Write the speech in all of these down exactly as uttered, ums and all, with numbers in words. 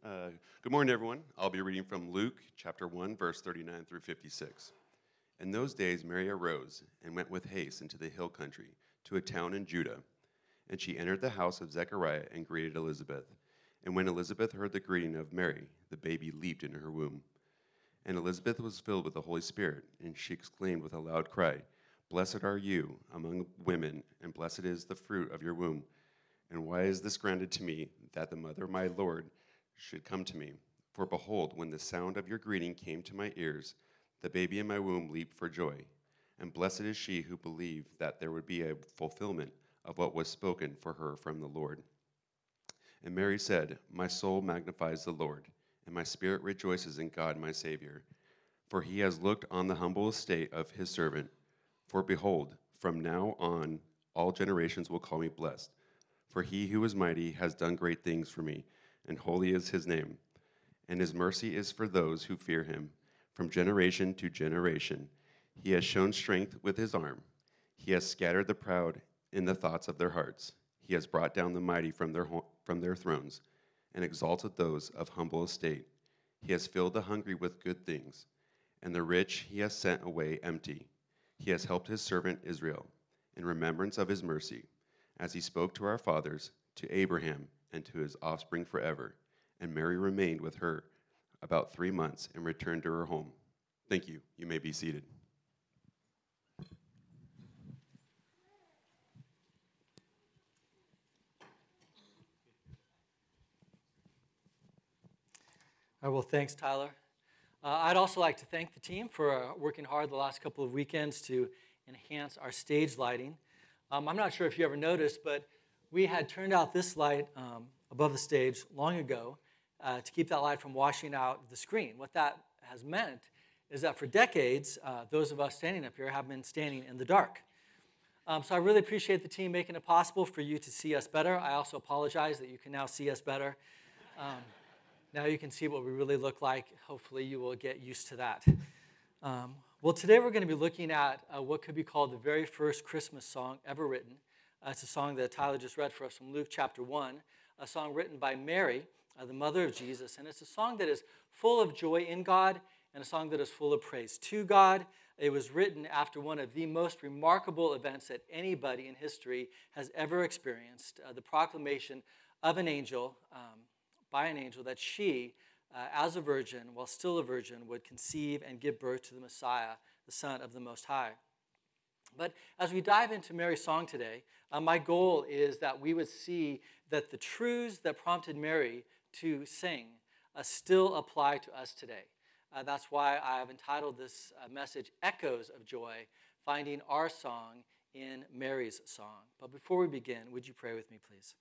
Uh, good morning, everyone. I'll be reading from Luke chapter one, verse thirty-nine through fifty-six. In those days, Mary arose and went with haste into the hill country to a town in Judah. And she entered the house of Zechariah and greeted Elizabeth. And when Elizabeth heard the greeting of Mary, the baby leaped in her womb. And Elizabeth was filled with the Holy Spirit, and she exclaimed with a loud cry, "Blessed are you among women, and blessed is the fruit of your womb. And why is this granted to me, that the mother of my Lord should come to me? For behold, when the sound of your greeting came to my ears, the baby in my womb leaped for joy. And blessed is she who believed that there would be a fulfillment of what was spoken for her from the Lord." And Mary said, "My soul magnifies the Lord, and my spirit rejoices in God my Savior. For he has looked on the humble estate of his servant. For behold, from now on all generations will call me blessed. For he who is mighty has done great things for me, and holy is his name. And his mercy is for those who fear him, from generation to generation. He has shown strength with his arm. He has scattered the proud in the thoughts of their hearts. He has brought down the mighty from their ho- from their thrones, and exalted those of humble estate. He has filled the hungry with good things, and the rich he has sent away empty. He has helped his servant Israel, in remembrance of his mercy, as he spoke to our fathers, to Abraham, and to his offspring forever." And Mary remained with her about three months and returned to her home. Thank you. You may be seated. All right, well, thanks, Tyler. Uh, I'd also like to thank the team for uh, working hard the last couple of weekends to enhance our stage lighting. Um, I'm not sure if you ever noticed, but we had turned out this light um, above the stage long ago uh, to keep that light from washing out the screen. What that has meant is that for decades, uh, those of us standing up here have been standing in the dark. Um, so I really appreciate the team making it possible for you to see us better. I also apologize that you can now see us better. Um, Now you can see what we really look like. Hopefully you will get used to that. Um, well, today we're going to be looking at uh, what could be called the very first Christmas song ever written. Uh, it's a song that Tyler just read for us from Luke chapter one, a song written by Mary, uh, the mother of Jesus. And it's a song that is full of joy in God and a song that is full of praise to God. It was written after one of the most remarkable events that anybody in history has ever experienced, uh, the proclamation of an angel, um, by an angel, that she, uh, as a virgin, while still a virgin, would conceive and give birth to the Messiah, the Son of the Most High. But as we dive into Mary's song today, uh, my goal is that we would see that the truths that prompted Mary to sing uh, still apply to us today. Uh, that's why I have entitled this uh, message, Echoes of Joy, finding our song in Mary's song. But before we begin, would you pray with me, please?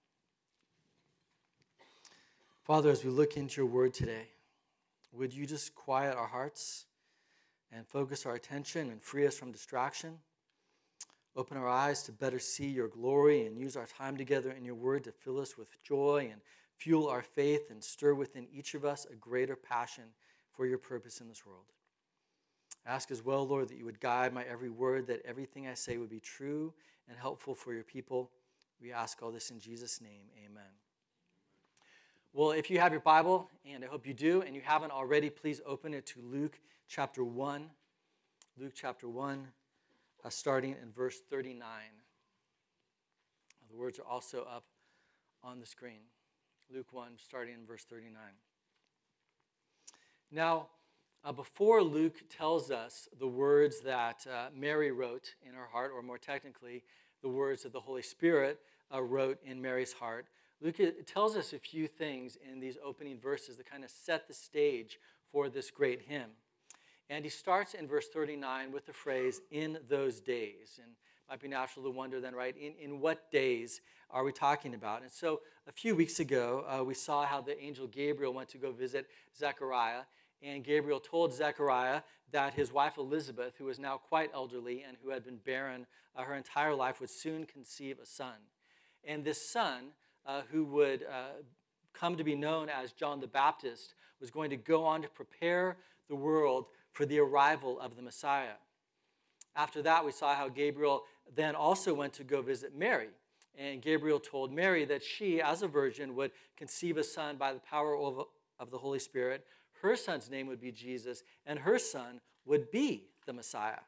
Father, as we look into your word today, would you just quiet our hearts and focus our attention and free us from distraction? Open our eyes to better see your glory and use our time together in your word to fill us with joy and fuel our faith and stir within each of us a greater passion for your purpose in this world. I ask as well, Lord, that you would guide my every word, that everything I say would be true and helpful for your people. We ask all this in Jesus' name, amen. Well, if you have your Bible, and I hope you do, and you haven't already, please open it to Luke chapter one. Luke chapter one, uh, starting in verse thirty-nine. The words are also up on the screen. Luke one, starting in verse thirty-nine. Now, uh, before Luke tells us the words that uh, Mary wrote in her heart, or more technically, the words that the Holy Spirit uh, wrote in Mary's heart, Luke tells us a few things in these opening verses that kind of set the stage for this great hymn. And he starts in verse thirty-nine with the phrase, "in those days." And it might be natural to wonder then, right, in, in what days are we talking about? And so a few weeks ago, uh, we saw how the angel Gabriel went to go visit Zechariah. And Gabriel told Zechariah that his wife Elizabeth, who was now quite elderly and who had been barren uh, her entire life, would soon conceive a son. And this son, Uh, who would uh, come to be known as John the Baptist, was going to go on to prepare the world for the arrival of the Messiah. After that, we saw how Gabriel then also went to go visit Mary, And Gabriel told Mary that she, as a virgin, would conceive a son by the power of, of the Holy Spirit. Her son's name would be Jesus, and her son would be the Messiah.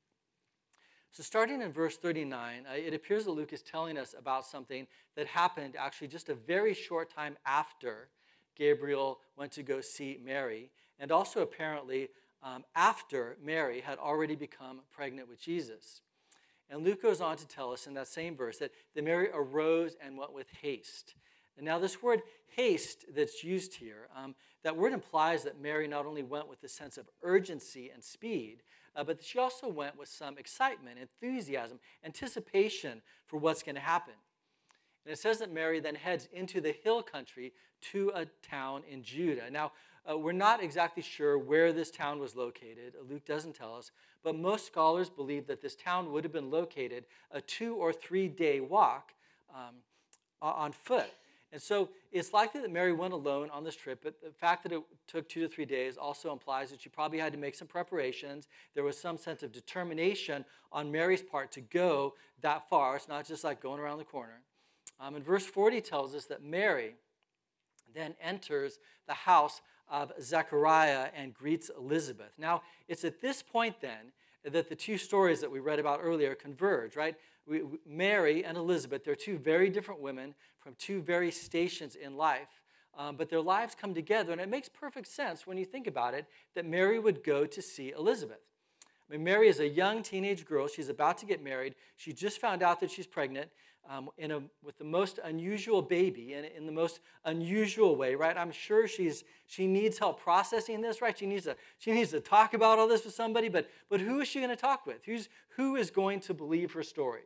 So starting in verse thirty-nine, uh, it appears that Luke is telling us about something that happened actually just a very short time after Gabriel went to go see Mary, and also apparently um, after Mary had already become pregnant with Jesus. And Luke goes on to tell us in that same verse that, that Mary arose and went with haste. And now this word haste that's used here, um, that word implies that Mary not only went with a sense of urgency and speed, uh, but that she also went with some excitement, enthusiasm, anticipation for what's going to happen. And it says that Mary then heads into the hill country to a town in Judah. Now, uh, we're not exactly sure where this town was located. Luke doesn't tell us. But most scholars believe that this town would have been located a two or three day walk um, on foot. And so it's likely that Mary went alone on this trip, but the fact that it took two to three days also implies that she probably had to make some preparations. There was some sense of determination on Mary's part to go that far. It's not just like going around the corner. Um, and verse forty tells us that Mary then enters the house of Zechariah and greets Elizabeth. Now, it's at this point then that the two stories that we read about earlier converge, right? We, Mary and Elizabeth, they're two very different women from two very stations in life, um, but their lives come together, and it makes perfect sense when you think about it that Mary would go to see Elizabeth. I mean, Mary is a young teenage girl. She's about to get married. She just found out that she's pregnant um, in a, with the most unusual baby, and in the most unusual way, right? I'm sure she's she needs help processing this, right? She needs to she needs to talk about all this with somebody, but but who is she going to talk with? Who's who is going to believe her story?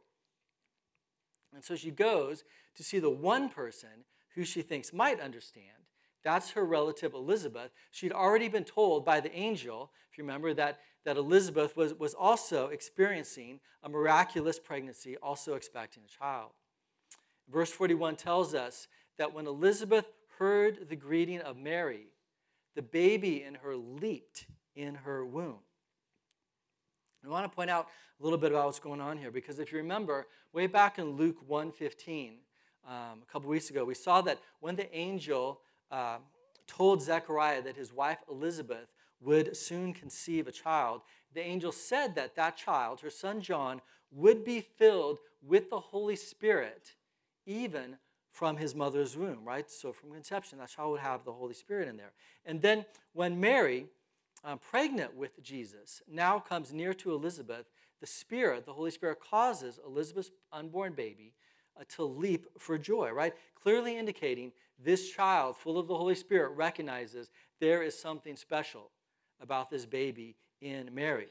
And so she goes to see the one person who she thinks might understand. That's her relative Elizabeth. She'd already been told by the angel, if you remember, that, that Elizabeth was, was also experiencing a miraculous pregnancy, also expecting a child. Verse forty-one tells us that when Elizabeth heard the greeting of Mary, the baby in her leaped in her womb. I want to point out a little bit about what's going on here, because if you remember, way back in Luke one fifteen, um, a couple weeks ago, we saw that when the angel uh, told Zechariah that his wife Elizabeth would soon conceive a child, the angel said that that child, her son John, would be filled with the Holy Spirit even from his mother's womb, right? So from conception, that child would have the Holy Spirit in there. And then when Mary, uh, pregnant with Jesus, now comes near to Elizabeth, the Spirit, the Holy Spirit, causes Elizabeth's unborn baby uh, to leap for joy, right? Clearly indicating this child, full of the Holy Spirit, recognizes there is something special about this baby in Mary.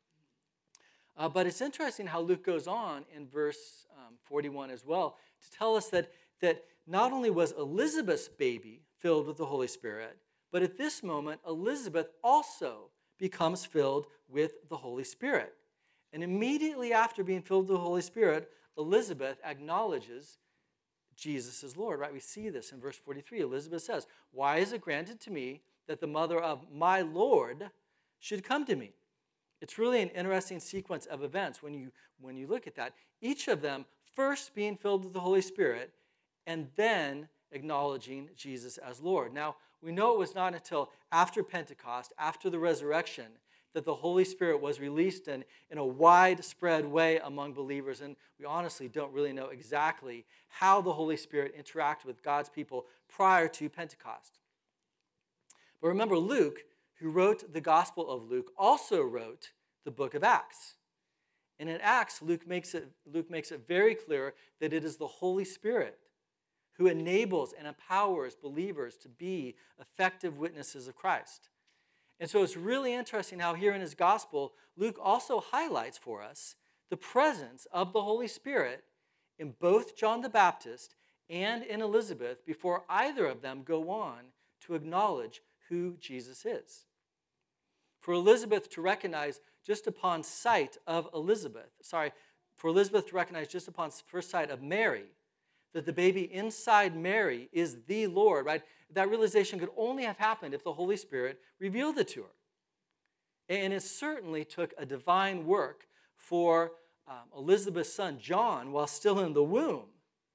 Uh, but it's interesting how Luke goes on in verse um, forty-one as well to tell us that, that not only was Elizabeth's baby filled with the Holy Spirit, but at this moment, Elizabeth also becomes filled with the Holy Spirit. And immediately after being filled with the Holy Spirit, Elizabeth acknowledges Jesus is Lord, right? We see this in verse forty-three. Elizabeth says, "Why is it granted to me that the mother of my Lord should come to me?" It's really an interesting sequence of events when you, when you look at that. Each of them first being filled with the Holy Spirit and then acknowledging Jesus as Lord. Now, we know it was not until after Pentecost, after the resurrection, that the Holy Spirit was released in, in a widespread way among believers. And we honestly don't really know exactly how the Holy Spirit interacted with God's people prior to Pentecost. But remember, Luke, who wrote the Gospel of Luke, also wrote the book of Acts. And in Acts, Luke makes it, Luke makes it very clear that it is the Holy Spirit who enables and empowers believers to be effective witnesses of Christ. And so it's really interesting how here in his gospel, Luke also highlights for us the presence of the Holy Spirit in both John the Baptist and in Elizabeth before either of them go on to acknowledge who Jesus is. For Elizabeth to recognize just upon sight of Elizabeth, sorry, for Elizabeth to recognize just upon first sight of Mary, that the baby inside Mary is the Lord, right? That realization could only have happened if the Holy Spirit revealed it to her. And it certainly took a divine work for um, Elizabeth's son, John, while still in the womb,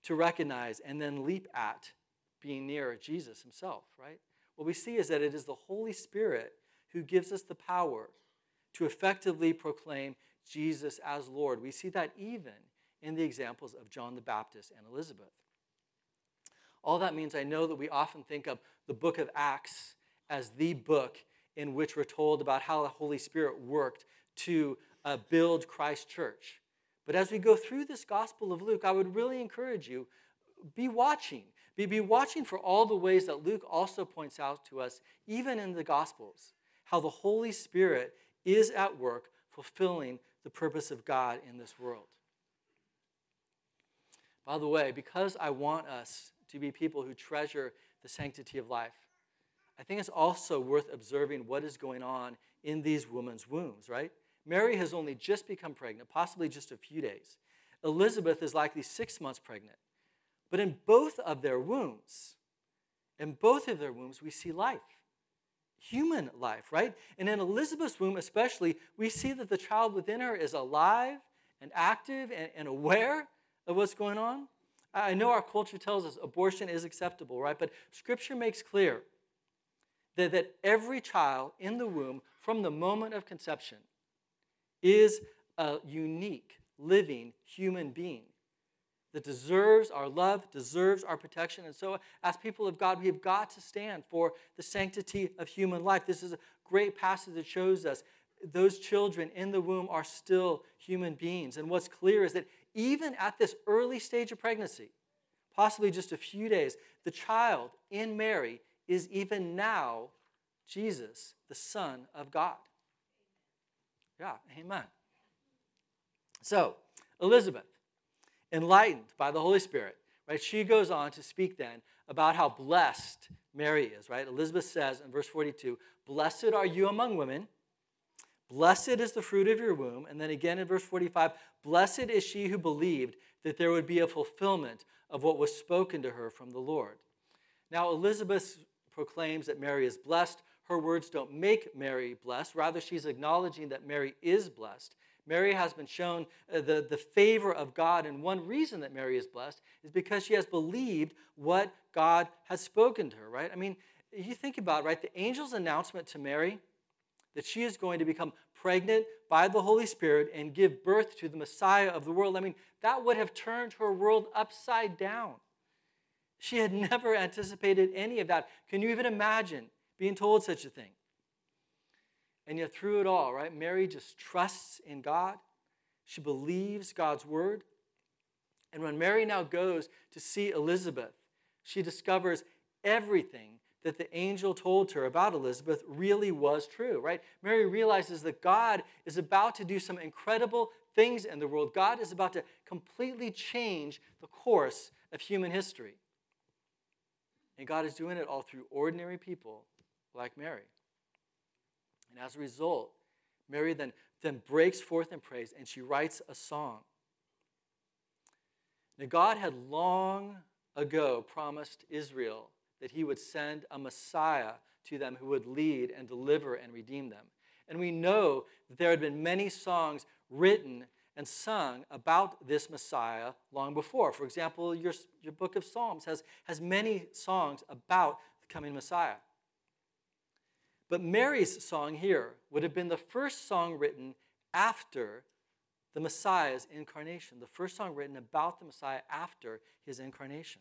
to recognize and then leap at being near Jesus himself, right? What we see is that it is the Holy Spirit who gives us the power to effectively proclaim Jesus as Lord. We see that even in the examples of John the Baptist and Elizabeth. All that means I know that we often think of the book of Acts as the book in which we're told about how the Holy Spirit worked to uh, build Christ's church. But as we go through this Gospel of Luke, I would really encourage you, be watching. Be, be watching for all the ways that Luke also points out to us, even in the Gospels, how the Holy Spirit is at work fulfilling the purpose of God in this world. By the way, because I want us to be people who treasure the sanctity of life, I think it's also worth observing what is going on in these women's wombs, right? Mary has only just become pregnant, possibly just a few days. Elizabeth is likely six months pregnant. But in both of their wombs, in both of their wombs, we see life. Human life, right? And in Elizabeth's womb especially, we see that the child within her is alive and active and, and aware of what's going on. I know our culture tells us abortion is acceptable, right? But Scripture makes clear that, that every child in the womb from the moment of conception is a unique, living human being that deserves our love, deserves our protection. And so as people of God, we have got to stand for the sanctity of human life. This is a great passage that shows us those children in the womb are still human beings. And what's clear is that even at this early stage of pregnancy, possibly just a few days, the child in Mary is even now Jesus, the Son of God. Yeah, amen. So, Elizabeth, enlightened by the Holy Spirit, right? She goes on to speak then about how blessed Mary is, right? Elizabeth says in verse forty-two, "Blessed are you among women. Blessed is the fruit of your womb." And then again in verse forty-five, "Blessed is she who believed that there would be a fulfillment of what was spoken to her from the Lord." Now, Elizabeth proclaims that Mary is blessed. Her words don't make Mary blessed. Rather, she's acknowledging that Mary is blessed. Mary has been shown uh, the, the favor of God, and one reason that Mary is blessed is because she has believed what God has spoken to her, right? I mean, you think about it, right? The angel's announcement to Mary that she is going to become pregnant by the Holy Spirit and give birth to the Messiah of the world, I mean, that would have turned her world upside down. She had never anticipated any of that. Can you even imagine being told such a thing? And yet through it all, right, Mary just trusts in God. She believes God's word. And when Mary now goes to see Elizabeth, she discovers everything that the angel told her about Elizabeth really was true, right? Mary realizes that God is about to do some incredible things in the world. God is about to completely change the course of human history. And God is doing it all through ordinary people like Mary. And as a result, Mary then, then breaks forth in praise and she writes a song. Now, God had long ago promised Israel that he would send a Messiah to them who would lead and deliver and redeem them. And we know that there had been many songs written and sung about this Messiah long before. For example, your, your book of Psalms has, has many songs about the coming Messiah. But Mary's song here would have been the first song written after the Messiah's incarnation, the first song written about the Messiah after his incarnation.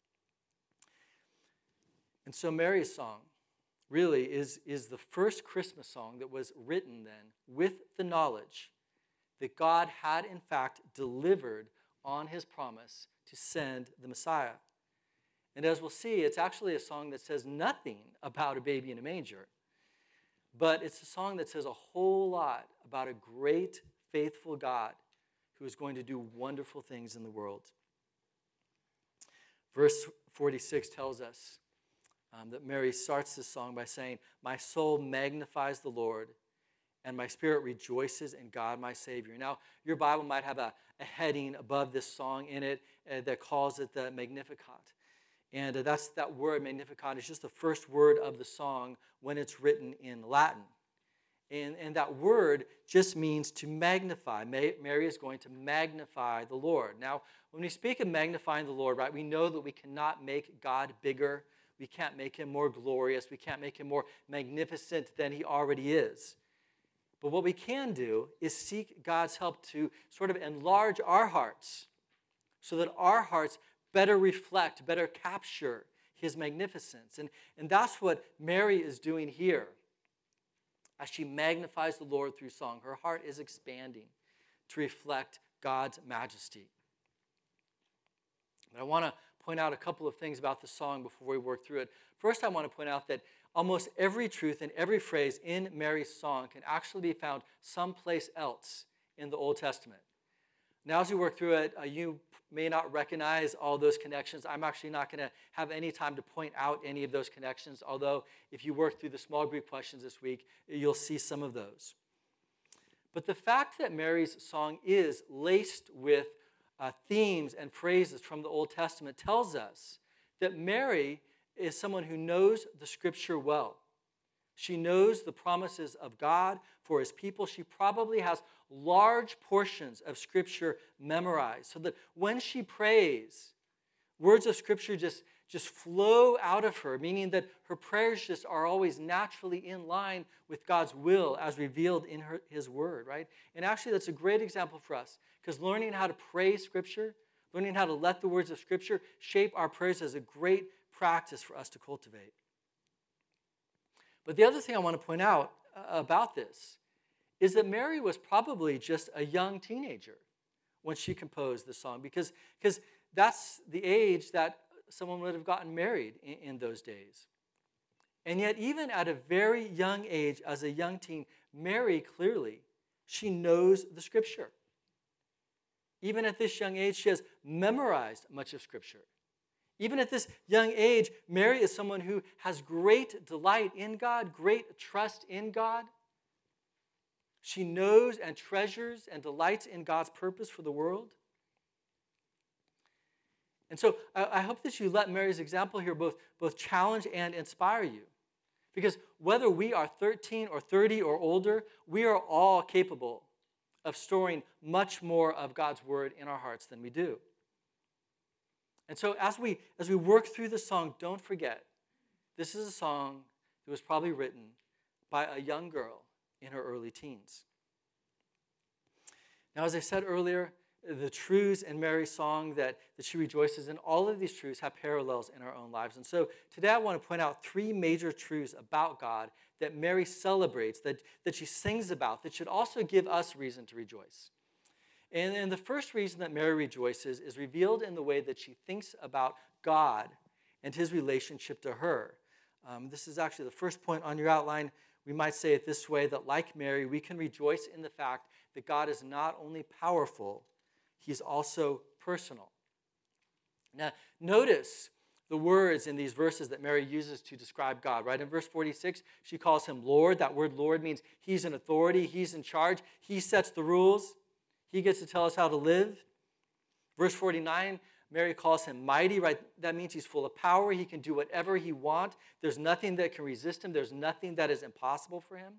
And so Mary's song really is, is the first Christmas song that was written then with the knowledge that God had in fact delivered on his promise to send the Messiah. And as we'll see, it's actually a song that says nothing about a baby in a manger. But it's a song that says a whole lot about a great, faithful God who is going to do wonderful things in the world. Verse forty-six tells us um, that Mary starts this song by saying, "My soul magnifies the Lord, and my spirit rejoices in God my Savior." Now, your Bible might have a, a heading above this song in it uh, that calls it the Magnificat. And uh, that's that word, Magnificat, is just the first word of the song when it's written in Latin. And, and that word just means to magnify. Mary is going to magnify the Lord. Now, when we speak of magnifying the Lord, right, we know that we cannot make God bigger. We can't make him more glorious. We can't make him more magnificent than he already is. But what we can do is seek God's help to sort of enlarge our hearts so that our hearts better reflect, better capture his magnificence. And, and that's what Mary is doing here. As she magnifies the Lord through song, her heart is expanding to reflect God's majesty. But I want to point out a couple of things about the song before we work through it. First, I want to point out that almost every truth and every phrase in Mary's song can actually be found someplace else in the Old Testament. Now, as we work through it, uh, you may not recognize all those connections. I'm actually not going to have any time to point out any of those connections, although if you work through the small group questions this week, you'll see some of those. But the fact that Mary's song is laced with uh, themes and phrases from the Old Testament tells us that Mary is someone who knows the Scripture well. She knows the promises of God for his people. She probably has large portions of Scripture memorized so that when she prays, words of Scripture just, just flow out of her, meaning that her prayers just are always naturally in line with God's will as revealed in her, his word, right? And actually, that's a great example for us because learning how to pray Scripture, learning how to let the words of Scripture shape our prayers is a great practice for us to cultivate. But the other thing I want to point out about this is that Mary was probably just a young teenager when she composed the song because, because that's the age that someone would have gotten married in, in those days. And yet, even at a very young age, as a young teen, Mary clearly, she knows the Scripture. Even at this young age, she has memorized much of Scripture. Even at this young age, Mary is someone who has great delight in God, great trust in God. She knows and treasures and delights in God's purpose for the world. And so I hope that you let Mary's example here both, both challenge and inspire you. Because whether we are thirteen or thirty or older, we are all capable of storing much more of God's word in our hearts than we do. And so as we as we work through the song, don't forget, this is a song that was probably written by a young girl in her early teens. Now, as I said earlier, the truths in Mary's song that, that she rejoices in, all of these truths have parallels in our own lives. And so today I want to point out three major truths about God that Mary celebrates, that, that she sings about, that should also give us reason to rejoice. And, and the first reason that Mary rejoices is revealed in the way that she thinks about God and his relationship to her. Um, this is actually the first point on your outline. We might say it this way, that like Mary, we can rejoice in the fact that God is not only powerful, he's also personal. Now, notice the words in these verses that Mary uses to describe God, right? In verse forty-six, she calls him Lord. That word Lord means he's in authority, he's in charge, he sets the rules. He gets to tell us how to live. Verse forty-nine, Mary calls him mighty, right? That means he's full of power. He can do whatever he wants. There's nothing that can resist him. There's nothing that is impossible for him.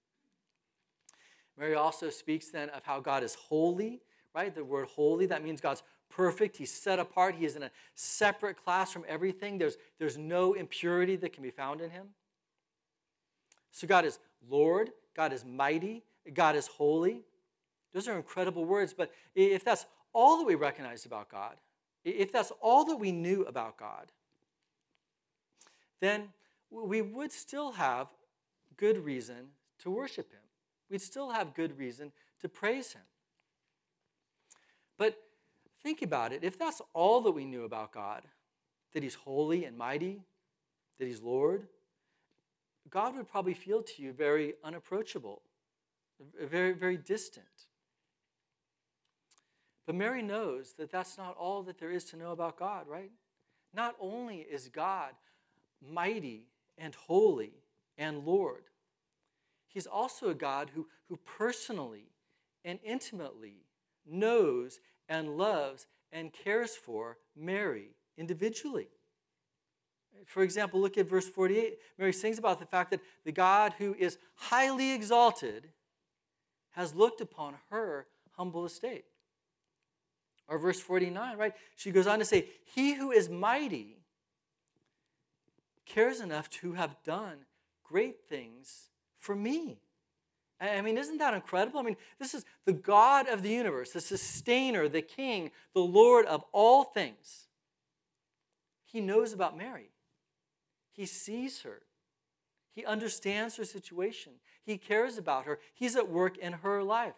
Mary also speaks then of how God is holy, right? The word holy, that means God's perfect. He's set apart. He is in a separate class from everything. There's, there's no impurity that can be found in him. So God is Lord. God is mighty. God is holy. Those are incredible words, but if that's all that we recognize about God, if that's all that we knew about God, then we would still have good reason to worship him. We'd still have good reason to praise him. But think about it. If that's all that we knew about God, that he's holy and mighty, that he's Lord, God would probably feel to you very unapproachable, very, very distant. But Mary knows that that's not all that there is to know about God, right? Not only is God mighty and holy and Lord, he's also a God who, who personally and intimately knows and loves and cares for Mary individually. For example, look at verse forty-eight. Mary sings about the fact that the God who is highly exalted has looked upon her humble estate. Or verse forty-nine, right? She goes on to say, he who is mighty cares enough to have done great things for me. I mean, isn't that incredible? I mean, this is the God of the universe, the sustainer, the king, the Lord of all things. He knows about Mary. He sees her. He understands her situation. He cares about her. He's at work in her life.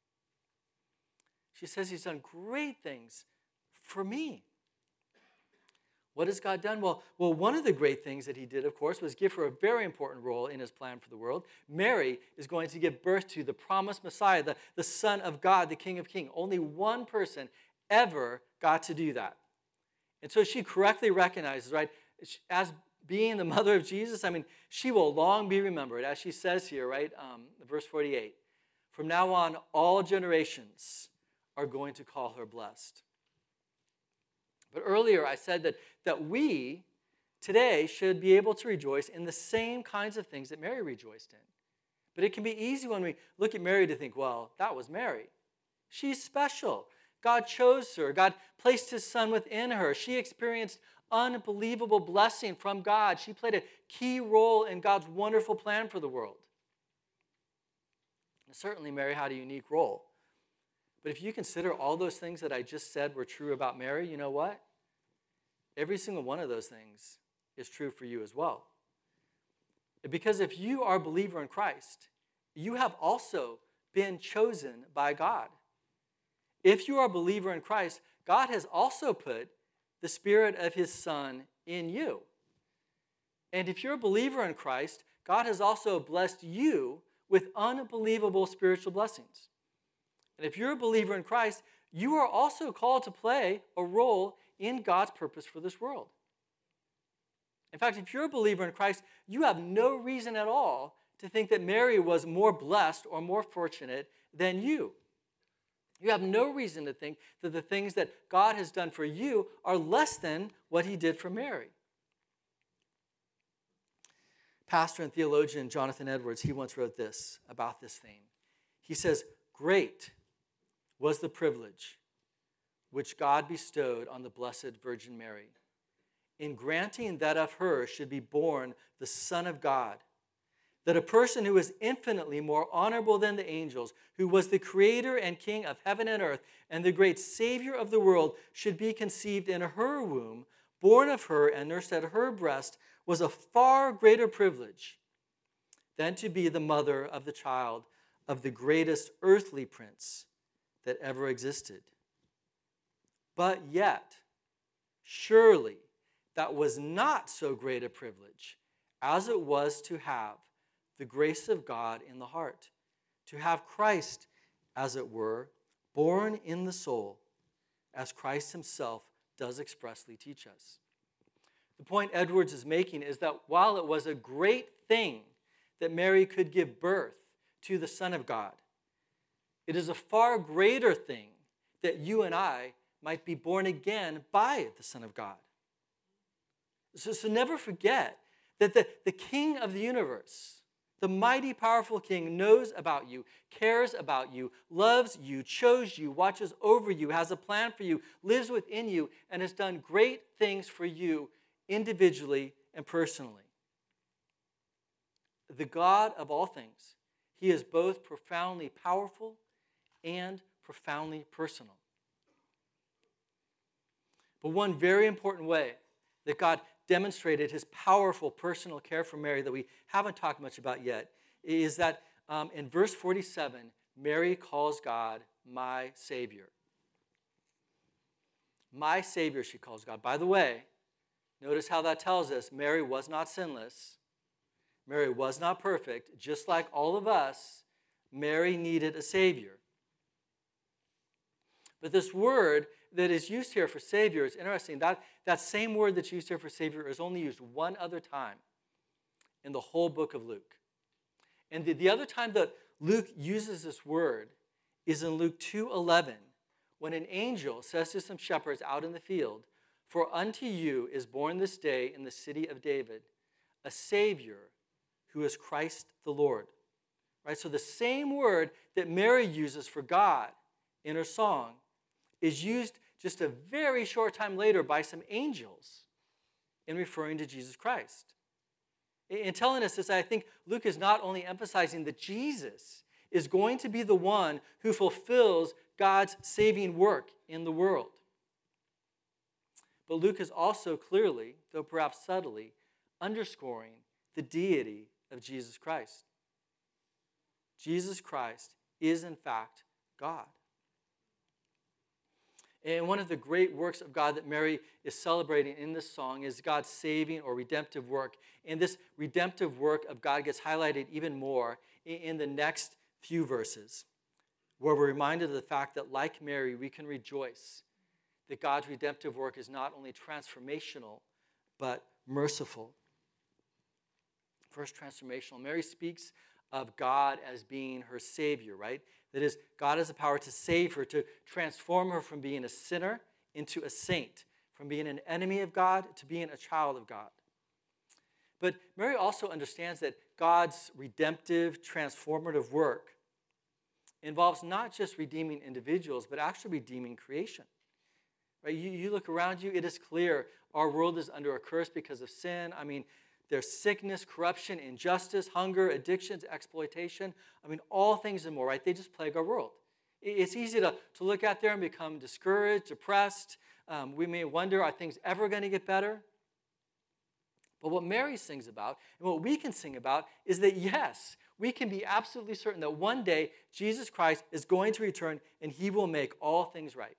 She says he's done great things for me. What has God done? Well, well, one of the great things that he did, of course, was give her a very important role in his plan for the world. Mary is going to give birth to the promised Messiah, the, the Son of God, the King of Kings. Only one person ever got to do that. And so she correctly recognizes, right, as being the mother of Jesus, I mean, she will long be remembered, as she says here, right, um, verse forty-eight. From now on, all generations are going to call her blessed. But earlier I said that, that we today should be able to rejoice in the same kinds of things that Mary rejoiced in. But it can be easy when we look at Mary to think, well, that was Mary. She's special. God chose her. God placed his son within her. She experienced unbelievable blessing from God. She played a key role in God's wonderful plan for the world. And certainly Mary had a unique role. But if you consider all those things that I just said were true about Mary, you know what? Every single one of those things is true for you as well. Because if you are a believer in Christ, you have also been chosen by God. If you are a believer in Christ, God has also put the Spirit of his Son in you. And if you're a believer in Christ, God has also blessed you with unbelievable spiritual blessings. And if you're a believer in Christ, you are also called to play a role in God's purpose for this world. In fact, if you're a believer in Christ, you have no reason at all to think that Mary was more blessed or more fortunate than you. You have no reason to think that the things that God has done for you are less than what he did for Mary. Pastor and theologian Jonathan Edwards, he once wrote this about this theme. He says, great was the privilege which God bestowed on the Blessed Virgin Mary in granting that of her should be born the Son of God, that a person who is infinitely more honorable than the angels, who was the creator and king of heaven and earth, and the great Savior of the world, should be conceived in her womb, born of her and nursed at her breast, was a far greater privilege than to be the mother of the child of the greatest earthly prince that ever existed. But yet, surely that was not so great a privilege as it was to have the grace of God in the heart, to have Christ, as it were, born in the soul, as Christ himself does expressly teach us. The point Edwards is making is that while it was a great thing that Mary could give birth to the Son of God, it is a far greater thing that you and I might be born again by the Son of God. So, so never forget that the, the King of the universe, the mighty, powerful King, knows about you, cares about you, loves you, chose you, watches over you, has a plan for you, lives within you, and has done great things for you individually and personally. The God of all things, he is both profoundly powerful and profoundly personal. But one very important way that God demonstrated his powerful personal care for Mary that we haven't talked much about yet is that um, in verse forty-seven, Mary calls God my Savior. My Savior, she calls God. By the way, notice how that tells us Mary was not sinless. Mary was not perfect. Just like all of us, Mary needed a Savior. But this word that is used here for Savior is interesting. That, that same word that's used here for Savior is only used one other time in the whole book of Luke. And the, the other time that Luke uses this word is in Luke two eleven, when an angel says to some shepherds out in the field, For unto you is born this day in the city of David a Savior who is Christ the Lord. Right? So the same word that Mary uses for God in her song is used just a very short time later by some angels in referring to Jesus Christ. In telling us this, I think Luke is not only emphasizing that Jesus is going to be the one who fulfills God's saving work in the world, but Luke is also clearly, though perhaps subtly, underscoring the deity of Jesus Christ. Jesus Christ is, in fact, God. And one of the great works of God that Mary is celebrating in this song is God's saving or redemptive work. And this redemptive work of God gets highlighted even more in the next few verses, where we're reminded of the fact that, like Mary, we can rejoice that God's redemptive work is not only transformational, but merciful. First, transformational. Mary speaks of God as being her Savior, right? That is, God has the power to save her, to transform her from being a sinner into a saint, from being an enemy of God to being a child of God. But Mary also understands that God's redemptive, transformative work involves not just redeeming individuals, but actually redeeming creation. Right? You, you look around you, it is clear our world is under a curse because of sin. I mean, there's sickness, corruption, injustice, hunger, addictions, exploitation. I mean, all things and more, right? They just plague our world. It's easy to, to look out there and become discouraged, depressed. Um, we may wonder, are things ever going to get better? But what Mary sings about, and what we can sing about, is that yes, we can be absolutely certain that one day Jesus Christ is going to return and he will make all things right.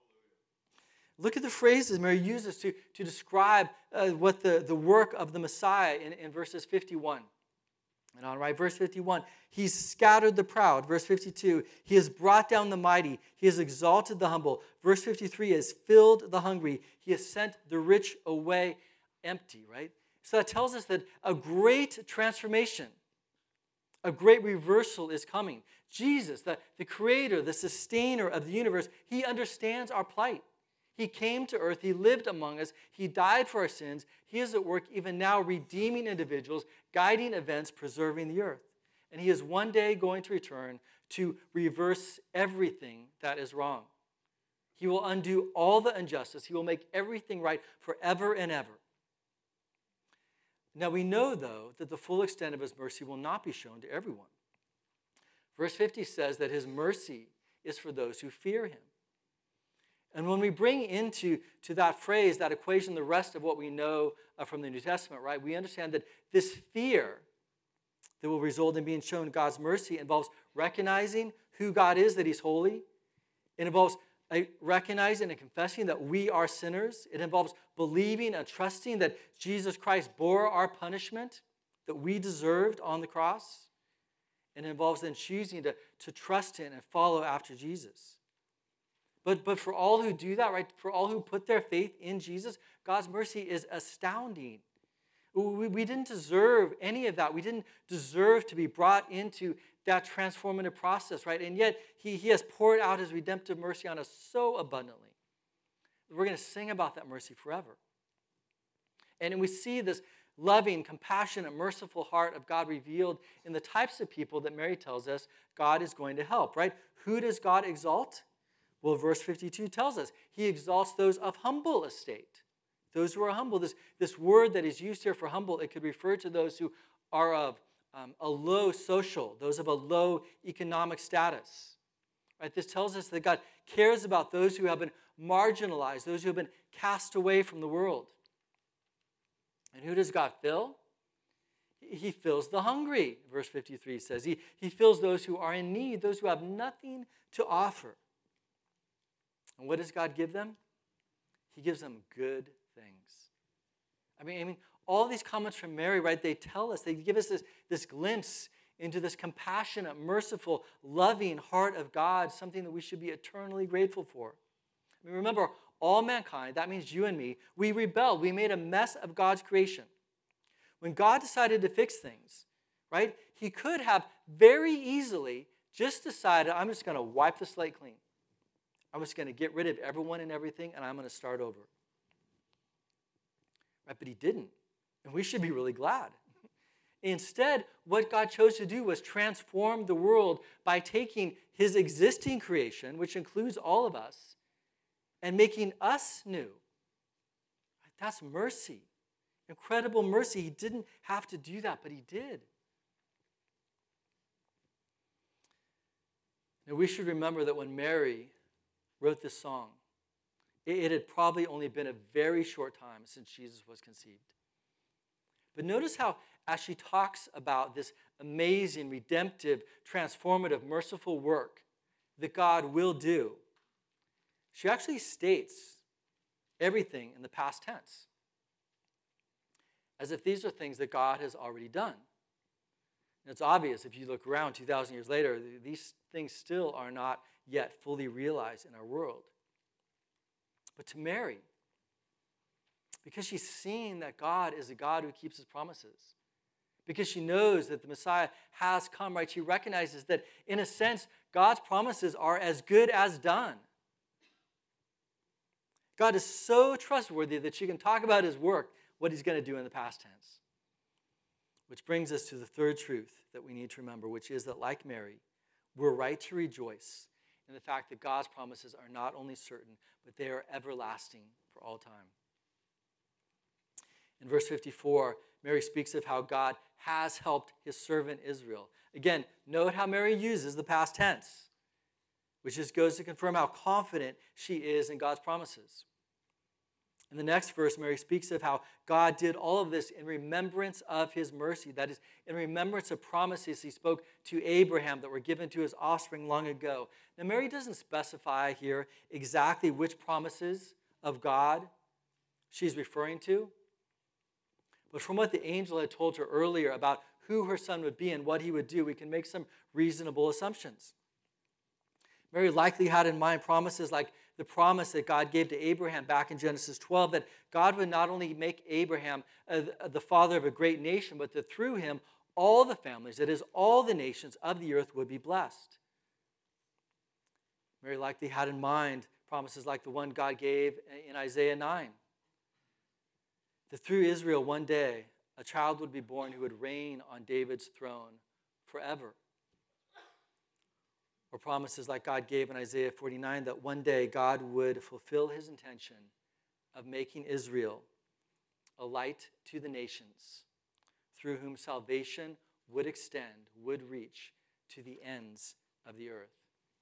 Look at the phrases Mary uses to, to describe uh, what the, the work of the Messiah in, in verses fifty-one. And on right, verse fifty-one, he's scattered the proud. Verse fifty-two, he has brought down the mighty. He has exalted the humble. Verse fifty-three, he has filled the hungry. He has sent the rich away empty, right? So that tells us that a great transformation, a great reversal is coming. Jesus, the, the creator, the sustainer of the universe, he understands our plight. He came to earth. He lived among us. He died for our sins. He is at work even now redeeming individuals, guiding events, preserving the earth. And he is one day going to return to reverse everything that is wrong. He will undo all the injustice. He will make everything right forever and ever. Now we know, though, that the full extent of his mercy will not be shown to everyone. Verse fifty says that his mercy is for those who fear him. And when we bring into to that phrase, that equation, the rest of what we know uh, from the New Testament, right, we understand that this fear that will result in being shown God's mercy involves recognizing who God is, that he's holy. It involves uh, recognizing and confessing that we are sinners. It involves believing and trusting that Jesus Christ bore our punishment that we deserved on the cross. And it involves then choosing to, to trust him and follow after Jesus. But, but for all who do that, right, for all who put their faith in Jesus, God's mercy is astounding. We, we didn't deserve any of that. We didn't deserve to be brought into that transformative process, right? And yet, he, he has poured out his redemptive mercy on us so abundantly. We're going to sing about that mercy forever. And we see this loving, compassionate, merciful heart of God revealed in the types of people that Mary tells us God is going to help, right? Who does God exalt? Well, verse fifty-two tells us he exalts those of humble estate, those who are humble. This, this word that is used here for humble, it could refer to those who are of um, a low social, those of a low economic status. Right? This tells us that God cares about those who have been marginalized, those who have been cast away from the world. And who does God fill? He fills the hungry, verse fifty-three says. He, he fills those who are in need, those who have nothing to offer. And what does God give them? He gives them good things. I mean, I mean, all these comments from Mary, right, they tell us, they give us this, this glimpse into this compassionate, merciful, loving heart of God, something that we should be eternally grateful for. I mean, remember, all mankind, that means you and me, we rebelled. We made a mess of God's creation. When God decided to fix things, right, he could have very easily just decided, I'm just going to wipe the slate clean. I'm just going to get rid of everyone and everything, and I'm going to start over. right? But he didn't. And we should be really glad. Instead, what God chose to do was transform the world by taking his existing creation, which includes all of us, and making us new. That's mercy. Incredible mercy. He didn't have to do that, but he did. Now, we should remember that when Mary wrote this song, it, it had probably only been a very short time since Jesus was conceived. But notice how, as she talks about this amazing, redemptive, transformative, merciful work that God will do, she actually states everything in the past tense, as if these are things that God has already done. And it's obvious if you look around two thousand years later, these things still are not yet fully realized in our world. But to Mary, because she's seen that God is a God who keeps his promises, because she knows that the Messiah has come, right? She recognizes that, in a sense, God's promises are as good as done. God is so trustworthy that she can talk about his work, what he's going to do in the past tense. Which brings us to the third truth that we need to remember, which is that, like Mary, we're right to rejoice in the fact that God's promises are not only certain, but they are everlasting for all time. In verse fifty-four, Mary speaks of how God has helped his servant Israel. Again, note how Mary uses the past tense, which just goes to confirm how confident she is in God's promises. In the next verse, Mary speaks of how God did all of this in remembrance of his mercy. That is, in remembrance of promises he spoke to Abraham that were given to his offspring long ago. Now, Mary doesn't specify here exactly which promises of God she's referring to. But from what the angel had told her earlier about who her son would be and what he would do, we can make some reasonable assumptions. Mary likely had in mind promises like the promise that God gave to Abraham back in Genesis twelve, that God would not only make Abraham uh, the father of a great nation, but that through him, all the families, that is, all the nations of the earth would be blessed. Mary likely had in mind promises like the one God gave in Isaiah nine, that through Israel one day, a child would be born who would reign on David's throne forever. Or promises like God gave in Isaiah forty-nine, that one day God would fulfill his intention of making Israel a light to the nations, through whom salvation would extend, would reach to the ends of the earth.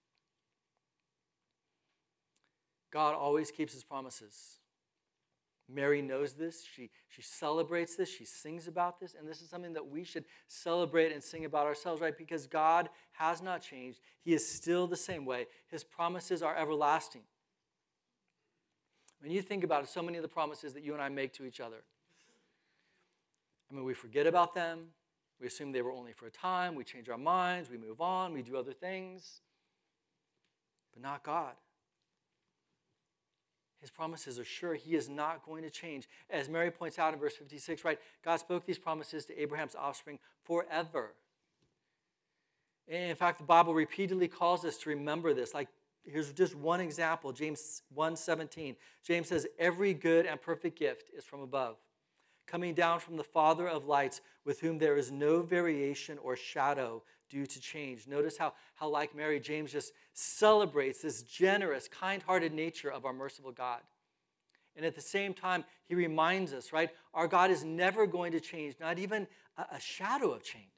God always keeps his promises. Mary knows this. She, she celebrates this. She sings about this. And this is something that we should celebrate and sing about ourselves, right? Because God has not changed. He is still the same way. His promises are everlasting. When you think about it, so many of the promises that you and I make to each other, I mean, we forget about them. We assume they were only for a time. We change our minds. We move on. We do other things. But not God. His promises are sure. He is not going to change. As Mary points out in verse fifty-six, right? God spoke these promises to Abraham's offspring forever. And in fact, the Bible repeatedly calls us to remember this. Like, here's just one example, James one seventeen. James says, every good and perfect gift is from above, coming down from the Father of lights, with whom there is no variation or shadow due to change. Notice how, how like Mary, James just celebrates this generous, kind-hearted nature of our merciful God. And at the same time, he reminds us, right, our God is never going to change, not even a, a shadow of change.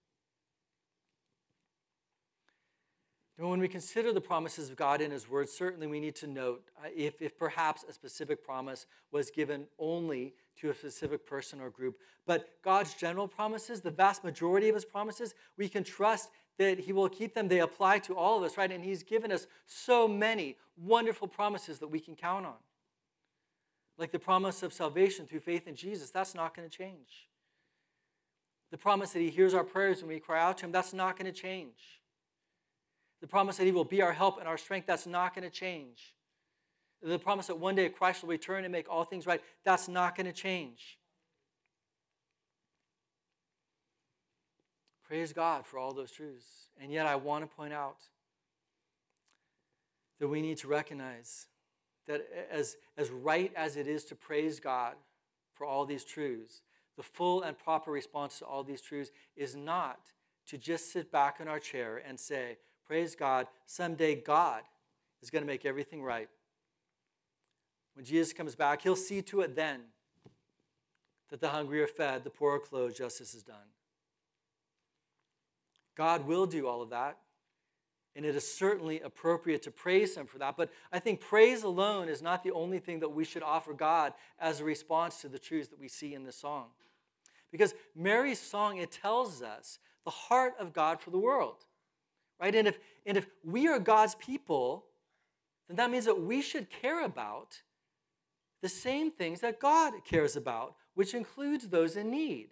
And when we consider the promises of God in his word, certainly we need to note uh, if, if perhaps a specific promise was given only to a specific person or group. But God's general promises, the vast majority of his promises, we can trust that he will keep them. They apply to all of us, right? And he's given us so many wonderful promises that we can count on. Like the promise of salvation through faith in Jesus, that's not going to change. The promise that he hears our prayers when we cry out to him, that's not going to change. The promise that he will be our help and our strength, that's not going to change. The promise that one day Christ will return and make all things right, that's not going to change. Praise God for all those truths. And yet I want to point out that we need to recognize that as, as right as it is to praise God for for all these truths, the full and proper response to all these truths is not to just sit back in our chair and say, praise God, someday God is going to make everything right. When Jesus comes back, he'll see to it then that the hungry are fed, the poor are clothed, justice is done. God will do all of that, and it is certainly appropriate to praise him for that. But I think praise alone is not the only thing that we should offer God as a response to the truths that we see in this song. Because Mary's song, it tells us the heart of God for the world, right? And if, and if we are God's people, then that means that we should care about the same things that God cares about, which includes those in need.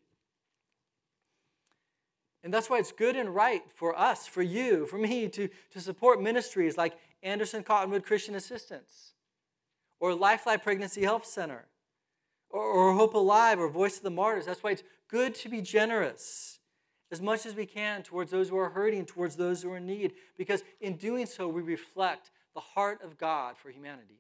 And that's why it's good and right for us, for you, for me, to, to support ministries like Anderson Cottonwood Christian Assistance, or Lifeline Pregnancy Health Center, or, or Hope Alive, or Voice of the Martyrs. That's why it's good to be generous as much as we can towards those who are hurting, towards those who are in need, because in doing so, we reflect the heart of God for humanity.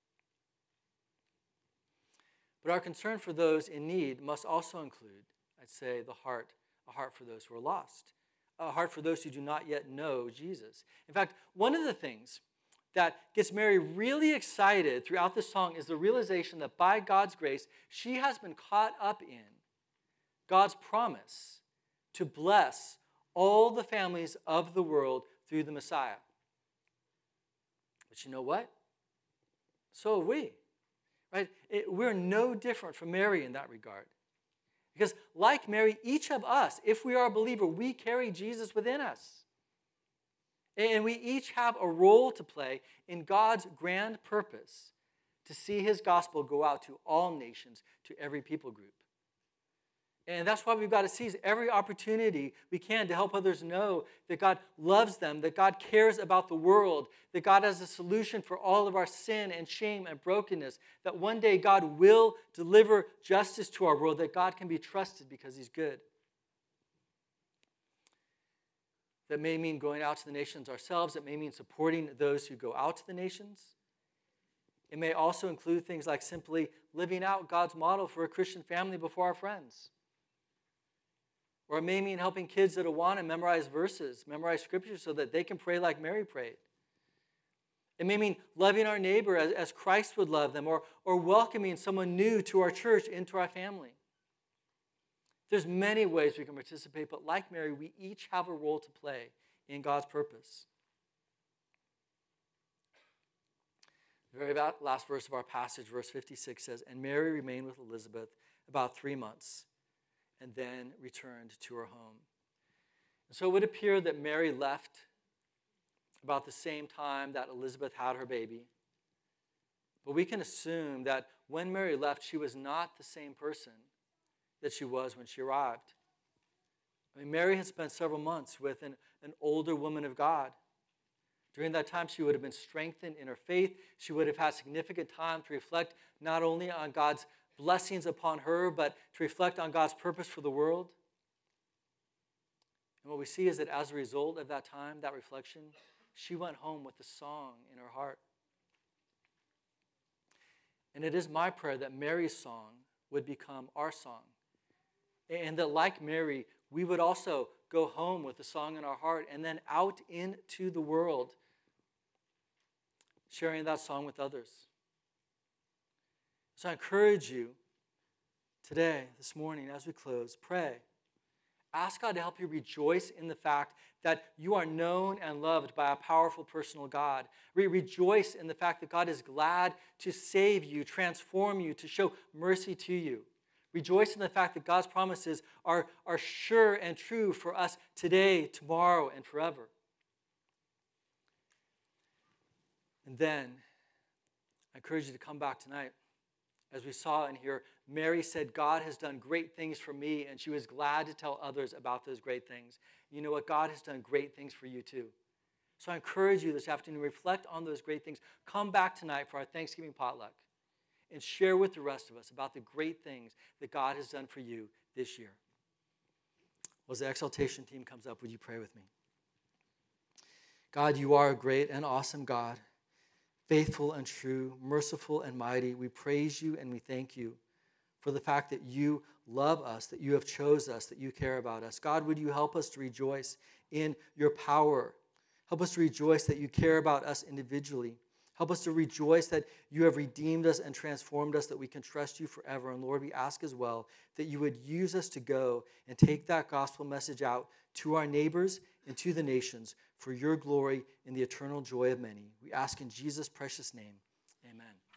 But our concern for those in need must also include, I'd say, the heart, a heart for those who are lost, a heart for those who do not yet know Jesus. In fact, one of the things that gets Mary really excited throughout this song is the realization that by God's grace, she has been caught up in God's promise to bless all the families of the world through the Messiah. But you know what? So have we. Right? It, we're no different from Mary in that regard. Because like Mary, each of us, if we are a believer, we carry Jesus within us. And we each have a role to play in God's grand purpose to see his gospel go out to all nations, to every people group. And that's why we've got to seize every opportunity we can to help others know that God loves them, that God cares about the world, that God has a solution for all of our sin and shame and brokenness, that one day God will deliver justice to our world, that God can be trusted because he's good. That may mean going out to the nations ourselves. It may mean supporting those who go out to the nations. It may also include things like simply living out God's model for a Christian family before our friends. Or it may mean helping kids that want to memorize verses, memorize scriptures so that they can pray like Mary prayed. It may mean loving our neighbor as, as Christ would love them, or, or welcoming someone new to our church, into our family. There's many ways we can participate, but like Mary, we each have a role to play in God's purpose. The very last verse of our passage, verse fifty-six, says, "And Mary remained with Elizabeth about three months, and then returned to her home." And so it would appear that Mary left about the same time that Elizabeth had her baby. But we can assume that when Mary left, she was not the same person that she was when she arrived. I mean, Mary had spent several months with an, an older woman of God. During that time, she would have been strengthened in her faith. She would have had significant time to reflect not only on God's blessings upon her, but to reflect on God's purpose for the world. And what we see is that as a result of that time, that reflection, she went home with a song in her heart. And it is my prayer that Mary's song would become our song. And that like Mary, we would also go home with a song in our heart and then out into the world, sharing that song with others. So I encourage you today, this morning, as we close, pray. Ask God to help you rejoice in the fact that you are known and loved by a powerful personal God. Re- rejoice in the fact that God is glad to save you, transform you, to show mercy to you. Rejoice in the fact that God's promises are, are sure and true for us today, tomorrow, and forever. And then, I encourage you to come back tonight. As we saw in here, Mary said, God has done great things for me, and she was glad to tell others about those great things. You know what? God has done great things for you too. So I encourage you this afternoon to reflect on those great things. Come back tonight for our Thanksgiving potluck and share with the rest of us about the great things that God has done for you this year. Well, as the exaltation team comes up, would you pray with me? God, you are a great and awesome God, faithful and true, merciful and mighty. We praise you and we thank you for the fact that you love us, that you have chose us, that you care about us. God, would you help us to rejoice in your power? Help us to rejoice that you care about us individually. Help us to rejoice that you have redeemed us and transformed us, that we can trust you forever. And Lord, we ask as well that you would use us to go and take that gospel message out to our neighbors and to the nations for your glory and the eternal joy of many. We ask in Jesus' precious name. Amen.